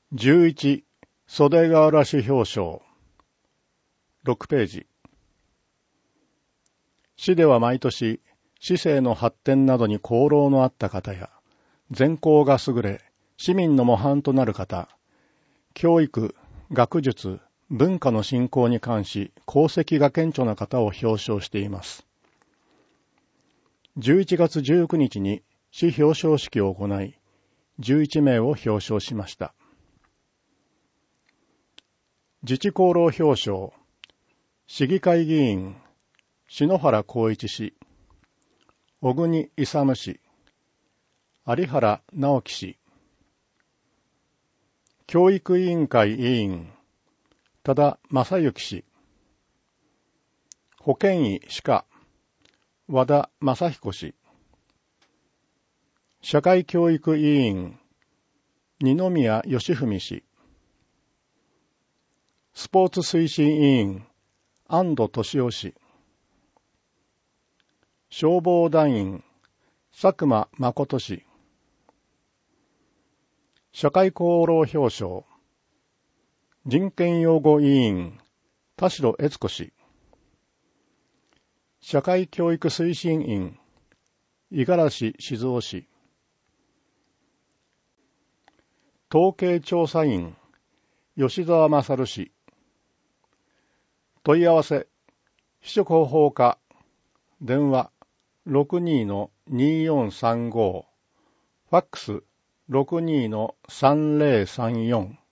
11袖ケ浦市表彰6ページ。市では毎年市政の発展などに功労のあった方や善行が優れ市民の模範となる方、教育、学術、文化の振興に関し功績が顕著な方を表彰しています。11月19日に市表彰式を行い、11名を表彰しました。自治功労表彰、市議会議員、篠原光一氏、小国勇氏、有原直樹氏、教育委員会委員、多田正幸氏、保健医歯科、和田正彦氏、社会教育委員、二宮義文氏、スポーツ推進委員、安藤俊夫氏、消防団員、佐久間誠氏、社会功労表彰、人権擁護委員、田代悦子氏、社会教育推進員、五十嵐静雄氏、統計調査員、吉沢勝氏、問い合わせ、非職方法課、電話 62-2435、ファックス 62-3034